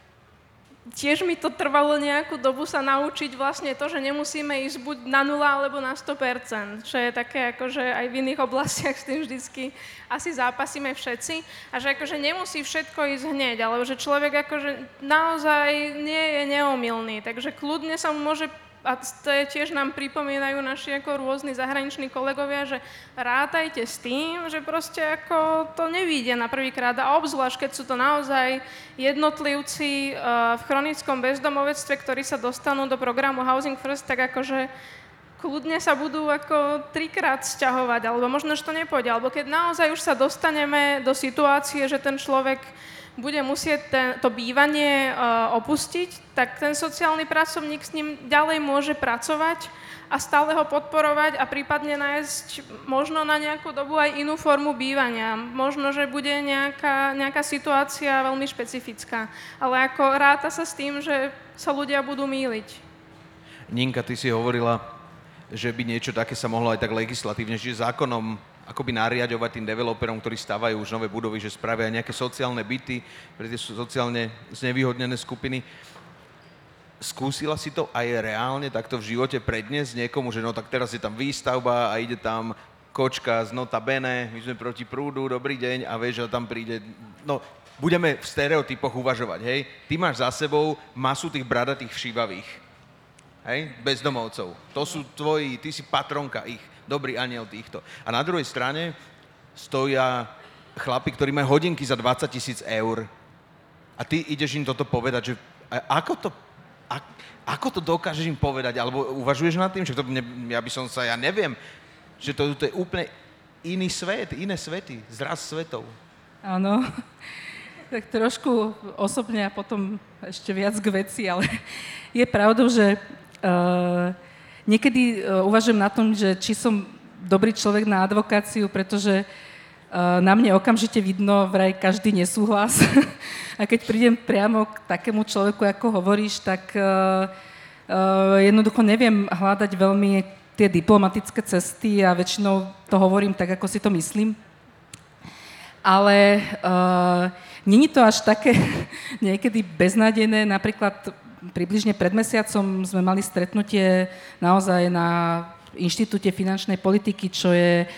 Speaker 4: tiež mi to trvalo nejakú dobu sa naučiť vlastne to, že nemusíme ísť buď na 0 alebo na 100%, čo je také akože aj v iných oblastiach s tým vždycky asi zápasíme všetci a že akože nemusí všetko ísť hneď, ale že človek akože naozaj nie je neomylný, takže kľudne sa mu môže, a to je tiež nám pripomínajú naši ako rôzni zahraniční kolegovia, že rátajte s tým, že proste ako to nevíde na prvýkrát a obzvlášť, keď sú to naozaj jednotlivci v chronickom bezdomovectve, ktorí sa dostanú do programu Housing First, tak akože kľudne sa budú ako 3-krát sťahovať, alebo možno, že to nepôjde, alebo keď naozaj už sa dostaneme do situácie, že ten človek bude musieť to bývanie opustiť, tak ten sociálny pracovník s ním ďalej môže pracovať a stále ho podporovať a prípadne nájsť možno na nejakú dobu aj inú formu bývania. Možno, že bude nejaká situácia veľmi špecifická, ale ako ráta sa s tým, že sa ľudia budú mýliť.
Speaker 1: Ninka, ty si hovorila, že by niečo také sa mohlo aj tak legislatívne, čiže zákonom akoby nariadovať tým developerom, ktorí stavajú už nové budovy, že spravia nejaké sociálne byty pre tie sociálne znevýhodnené skupiny. Skúsila si to aj reálne takto v živote predniesť niekomu, že no tak teraz je tam výstavba a ide tam kočka z nota bene, my sme proti prúdu, dobrý deň a vieš, že tam príde, no budeme v stereotypoch uvažovať, hej? Ty máš za sebou masu tých bradatých všívavých, hej? Bezdomovcov. To sú tvoji, ty si patronka ich, dobrý aniel týchto. A na druhej strane stoja chlapi, ktorí majú hodinky za 20 000 eur a ty ideš im toto povedať, že ako to dokážeš im povedať, alebo uvažuješ nad tým, že to, ja by som sa, ja neviem, že to je úplne iný svet, iné svety, zraz svetov.
Speaker 2: Áno, tak trošku osobne a potom ešte viac k veci, ale je pravdou, že niekedy uvažujem na tom, že či som dobrý človek na advokáciu, pretože na mne okamžite vidno vraj každý nesúhlas. A keď prídem priamo k takému človeku, ako hovoríš, tak jednoducho neviem hľadať veľmi tie diplomatické cesty a väčšinou to hovorím tak, ako si to myslím. Ale není to až také niekedy beznádejné. Napríklad približne pred mesiacom sme mali stretnutie naozaj na Inštitúte finančnej politiky, čo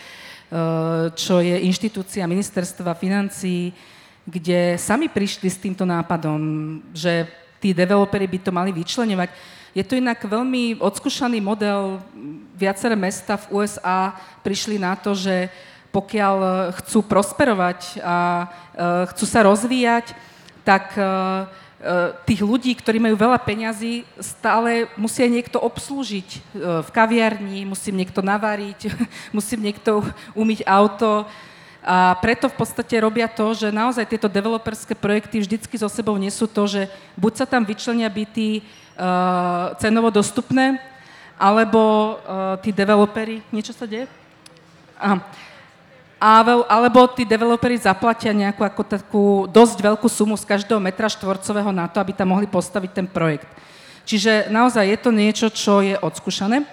Speaker 2: je inštitúcia ministerstva financií, kde sami prišli s týmto nápadom, že tí developeri by to mali vyčleňovať. Je to inak veľmi odskúšaný model. Viaceré mesta v USA prišli na to, že pokiaľ chcú prosperovať a chcú sa rozvíjať, tak tých ľudí, ktorí majú veľa peňazí, stále musia niekto obslúžiť v kaviarni, musím niekto navariť, musím niekto umyť auto. A preto v podstate robia to, že naozaj tieto developerské projekty vždycky so sebou nesú to, že buď sa tam vyčlenia byty cenovo dostupné, alebo tí developeri... Niečo sa deje? Aha. Alebo tí developeri zaplatia nejakú ako takú dosť veľkú sumu z každého metra štvorcového na to, aby tam mohli postaviť ten projekt. Čiže naozaj je to niečo, čo je odskúšané.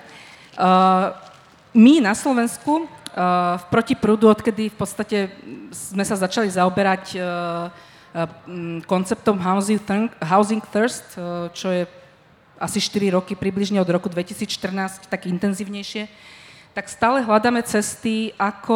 Speaker 2: My na Slovensku v Protiprúdu, odkedy v podstate sme sa začali zaoberať konceptom Housing First, čo je asi 4 roky, približne od roku 2014, tak intenzívnejšie, tak stále hľadáme cesty,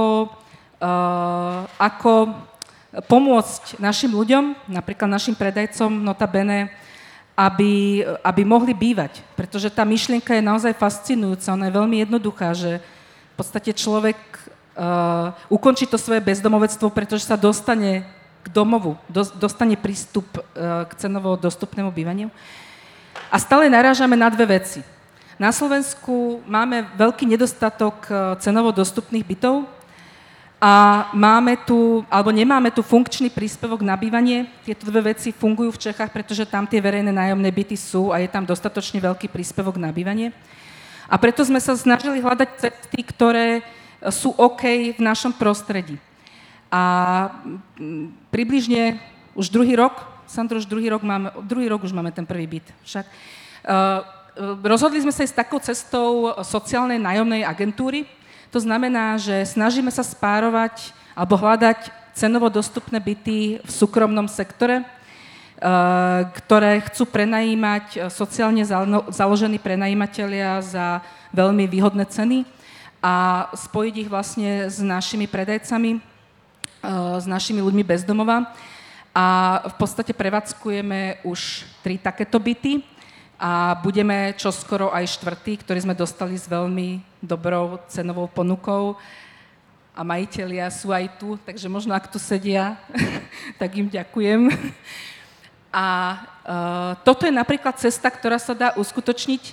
Speaker 2: ako pomôcť našim ľuďom, napríklad našim predajcom, nota bene, aby mohli bývať. Pretože tá myšlienka je naozaj fascinujúca, ona je veľmi jednoduchá, že v podstate človek ukončí to svoje bezdomovectvo, pretože sa dostane k domovu, dostane prístup k cenovo dostupnému bývaniu. A stále narážame na dve veci. Na Slovensku máme veľký nedostatok cenovo dostupných bytov, a nemáme tu funkčný príspevok na bývanie. Tieto dve veci fungujú v Čechách, pretože tam tie verejné nájomné byty sú a je tam dostatočne veľký príspevok na bývanie. A preto sme sa snažili hľadať cesty, ktoré sú OK v našom prostredí. A približne už druhý rok už máme ten prvý byt. Však rozhodli sme sa ísť takou cestou sociálnej nájomnej agentúry. To znamená, že snažíme sa spárovať alebo hľadať cenovo dostupné byty v súkromnom sektore, ktoré chcú prenajímať sociálne založení prenajímatelia za veľmi výhodné ceny a spojiť ich vlastne s našimi predajcami, s našimi ľuďmi bez domova. A v podstate prevádzkujeme už 3 takéto byty. A budeme čoskoro aj 4., ktorý sme dostali s veľmi dobrou cenovou ponukou. A majitelia sú aj tu, takže možno ak tu sedia, tak im ďakujem. A toto je napríklad cesta, ktorá sa dá uskutočniť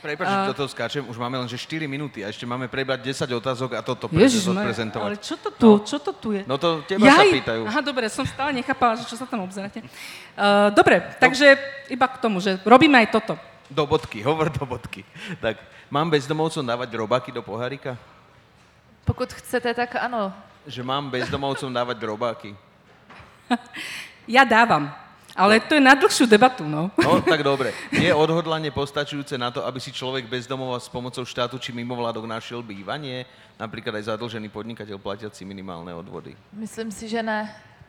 Speaker 1: Prepáč, že do toho skáčem, už máme len že 4 minúty a ešte máme prebrať 10 otázok a toto
Speaker 2: Ježišmarja, ale
Speaker 1: prezentovať.
Speaker 2: čo to tu je?
Speaker 1: No to teba sa pýtajú.
Speaker 2: Aha, dobre, som stále nechápala, že čo sa tam obzeráte. Dobre, takže iba k tomu, že robíme aj toto.
Speaker 1: Do bodky, hovor do bodky. Tak, mám bezdomovcom dávať robáky do pohárika?
Speaker 3: Pokud chcete, tak ano.
Speaker 1: Že mám bezdomovcom dávať robáky?
Speaker 2: Ja dávam. Ale to je na dlhšiu debatu, no.
Speaker 1: No, tak dobre. Je odhodlanie postačujúce na to, aby si človek bez domova s pomocou štátu či mimovládok našiel bývanie? Napríklad aj zadlžený podnikateľ platiaci minimálne odvody.
Speaker 3: Myslím si, že ne.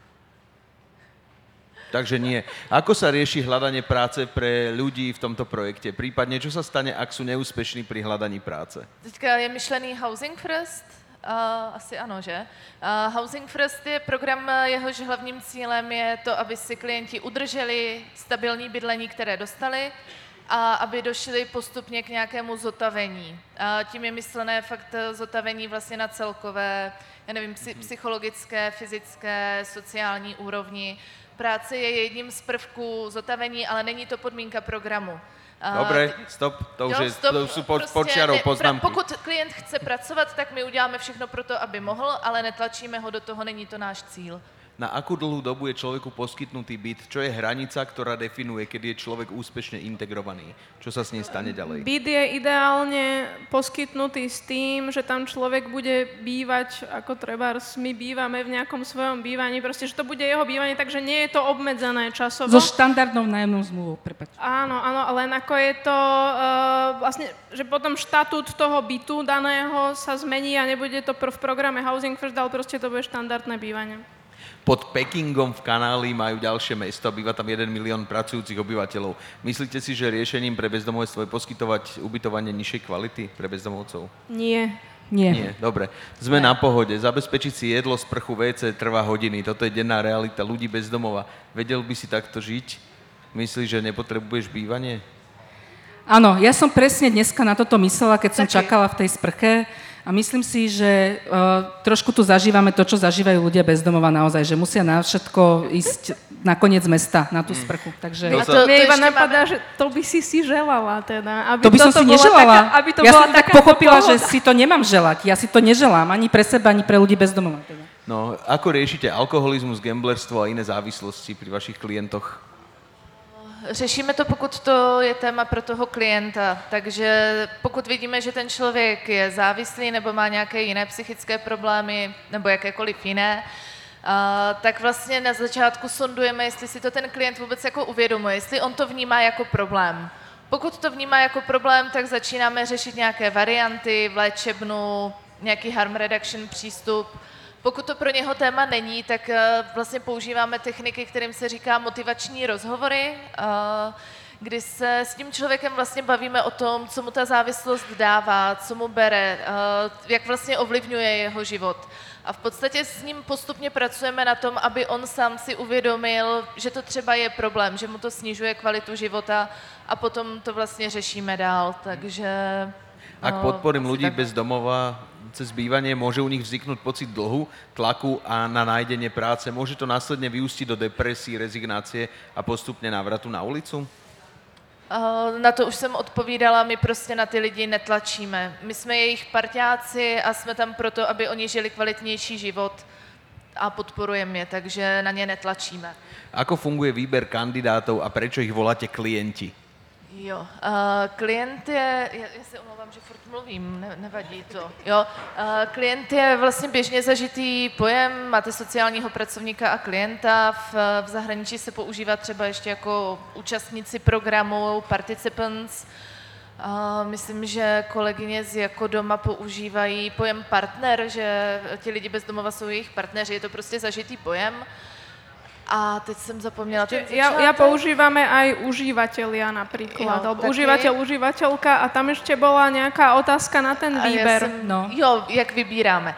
Speaker 1: Takže nie. Ako sa rieši hľadanie práce pre ľudí v tomto projekte? Prípadne, čo sa stane, ak sú neúspešní pri hľadaní práce?
Speaker 3: Teďka je myšlený Housing First? Asi ano, že? Housing First je program, jehož hlavním cílem je to, aby si klienti udrželi stabilní bydlení, které dostali, a aby došli postupně k nějakému zotavení. Tím je myslené fakt zotavení vlastně na celkové, já nevím, psychologické, fyzické, sociální úrovni. Práce je jedním z prvků zotavení, ale není to podmínka programu.
Speaker 1: Dobre, stop, to už sú podčiarou poznámky.
Speaker 3: Pokud klient chce pracovat, tak my uděláme všechno pro to, aby mohl, ale netlačíme ho do toho, není to náš cíl.
Speaker 1: Na akú dlhú dobu je človeku poskytnutý byt? Čo je hranica, ktorá definuje, kedy je človek úspešne integrovaný? Čo sa s ním stane ďalej?
Speaker 4: Byt je ideálne poskytnutý s tým, že tam človek bude bývať, ako trebárs my bývame v nejakom svojom bývaní, proste, že to bude jeho bývanie, takže nie je to obmedzené časovo.
Speaker 2: So štandardnou nájomnou zmluvou, prepáč.
Speaker 4: Áno, len ako je to vlastne, že potom štatút toho bytu daného sa zmení a nebude to v programe Housing First, ale proste to bude štandardné bývanie.
Speaker 1: Pod Pekingom v Kanáli majú ďalšie mesto, býva tam 1 milión pracujúcich obyvateľov. Myslíte si, že riešením pre bezdomovstvo je poskytovať ubytovanie nižšej kvality pre bezdomovcov?
Speaker 4: Nie.
Speaker 2: Nie.
Speaker 1: Dobre. Sme na pohode. Zabezpečiť si jedlo, sprchu, WC trvá hodiny. Toto je denná realita ľudí bez domova. Vedel by si takto žiť? Myslíš, že nepotrebuješ bývanie?
Speaker 2: Áno, ja som presne dneska na toto myslela, keď som čakala v tej sprche. A myslím si, že trošku tu zažívame to, čo zažívajú ľudia bez domova naozaj, že musia na všetko ísť na koniec mesta, na tú sprchu. Takže...
Speaker 4: Mne iba napadá, že to by si želala teda. Aby
Speaker 2: to by som si neželala. Ja som tak pochopila,
Speaker 4: pohoda.
Speaker 2: že si to nemám želať. Ja si to neželám ani pre seba, ani pre ľudí bez domova. Teda.
Speaker 1: No, ako riešite alkoholizmus, gamblerstvo a iné závislosti pri vašich klientoch?
Speaker 3: Řešíme to, pokud to je téma pro toho klienta, takže pokud vidíme, že ten člověk je závislý nebo má nějaké jiné psychické problémy nebo jakékoliv jiné, tak vlastně na začátku sondujeme, jestli si to ten klient vůbec jako uvědomuje, jestli on to vnímá jako problém. Pokud to vnímá jako problém, tak začínáme řešit nějaké varianty v léčebnu, nějaký harm reduction přístup. Pokud to pro něho téma není, tak vlastně používáme techniky, kterým se říká motivační rozhovory, kdy se s tím člověkem vlastně bavíme o tom, co mu ta závislost dává, co mu bere, jak vlastně ovlivňuje jeho život. A v podstatě s ním postupně pracujeme na tom, aby on sám si uvědomil, že to třeba je problém, že mu to snižuje kvalitu života a potom to vlastně řešíme dál, takže...
Speaker 1: Ak podporím ľudí bez domova cez bývanie, môže u nich vzniknúť pocit dlhu, tlaku a na nájdenie práce. Môže to následne vyústiť do depresí, rezignácie a postupne návratu na ulicu?
Speaker 3: Na to už jsem odpovídala, my prostě na ty lidi netlačíme. My jsme jejich parťáci a jsme tam proto, aby oni žili kvalitnější život a podporujeme je, takže na ně netlačíme.
Speaker 1: Ako funguje výber kandidátov a prečo ich voláte klienti?
Speaker 3: Jo, klient je, já se omlouvám, že furt mluvím, nevadí to. Jo, klient je vlastně běžně zažitý pojem, máte sociálního pracovníka a klienta, v zahraničí se používá třeba ještě jako účastníci programu, participants. Myslím, že kolegyně z Jako doma používají pojem partner, že ti lidi bez domova jsou jejich partneři, je to prostě zažitý pojem. A teď jsem zapomněla ten začátek.
Speaker 4: Ja používame aj užívateľia napríklad, alebo užívateľ, užívateľka a tam ešte bola nejaká otázka na ten výber.
Speaker 3: Jo, jak vybíráme.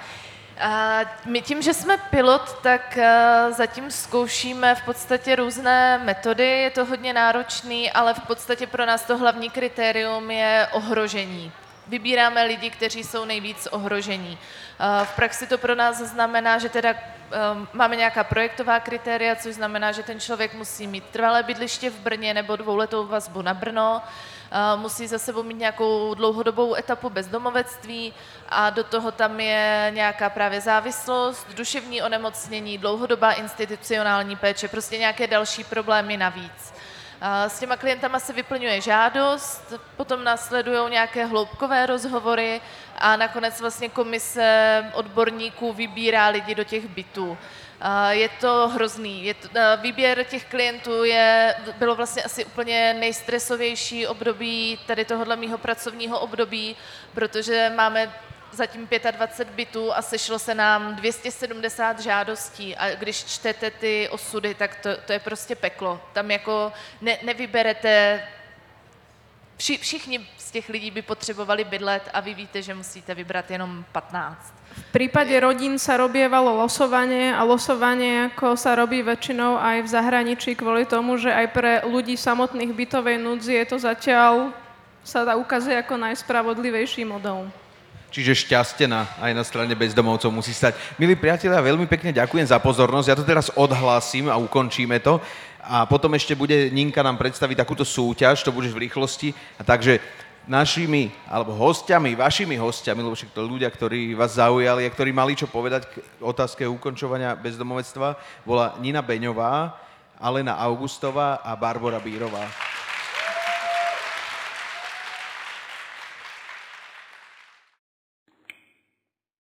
Speaker 3: My tím, že jsme pilot, tak zatím zkoušíme v podstatě různé metody, je to hodně náročný, ale v podstatě pro nás to hlavní kritérium je ohrožení. Vybíráme lidi, kteří jsou nejvíc ohrožení. V praxi to pro nás znamená, že teda máme nějaká projektová kritéria, což znamená, že ten člověk musí mít trvalé bydliště v Brně nebo 2letou vazbu na Brno, musí za sebou mít nějakou dlouhodobou etapu bezdomovectví a do toho tam je nějaká právě závislost, duševní onemocnění, dlouhodobá institucionální péče, prostě nějaké další problémy navíc. S těma klientama se vyplňuje žádost, potom následují nějaké hloubkové rozhovory a nakonec vlastně komise odborníků vybírá lidi do těch bytů. Je to hrozný. Výběr těch klientů bylo vlastně asi úplně nejstresovější období tady tohohle mýho pracovního období, protože máme zatím 25 bytů a sešlo se nám 270 žádostí a když čtete ty osudy, tak to je prostě peklo. Tam jako nevyberete, všichni z těch lidí by potřebovali bydlet a vy víte, že musíte vybrat jenom 15.
Speaker 4: V prípade rodín sa robievalo losovanie a losovanie, ako sa robí väčšinou aj v zahraničí kvôli tomu, že aj pre ľudí samotných bytovej núdzi je to zatiaľ, sa dá ukazuje ako najspravodlivejší model.
Speaker 1: Čiže šťastie aj na strane bezdomovcov musí stať. Milí priatelia, veľmi pekne ďakujem za pozornosť. Ja to teraz odhlásim a ukončíme to. A potom ešte bude Ninka nám predstaviť takúto súťaž, to budeš v rýchlosti. A takže našimi, alebo hostiami, vašimi hostiami, lebo však to ľudia, ktorí vás zaujali a ktorí mali čo povedať k otázke ukončovania bezdomovectva, bola Nina Beňová, Alena Augustová a Barbora Bírová.